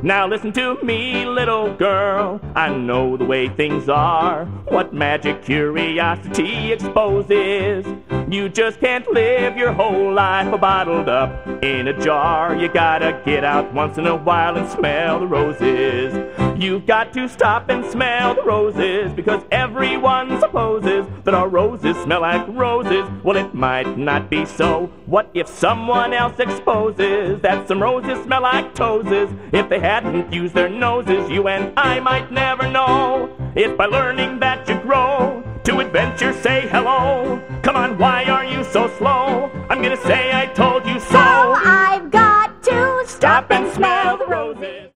Now listen to me, little girl, I know the way things are, what magic curiosity exposes. You just can't live your whole life bottled up in a jar. You gotta get out once in a while and smell the roses. You've got to stop and smell the roses, because everyone supposes that our roses smell like roses. Well, it might not be so. What if someone else exposes that some roses smell like toeses? If they hadn't used their noses, you and I might never know. It's by learning that you grow. To adventure, say hello. Come on, why are you so slow? I'm gonna say I told you so. So I've got to Stop and smell the roses.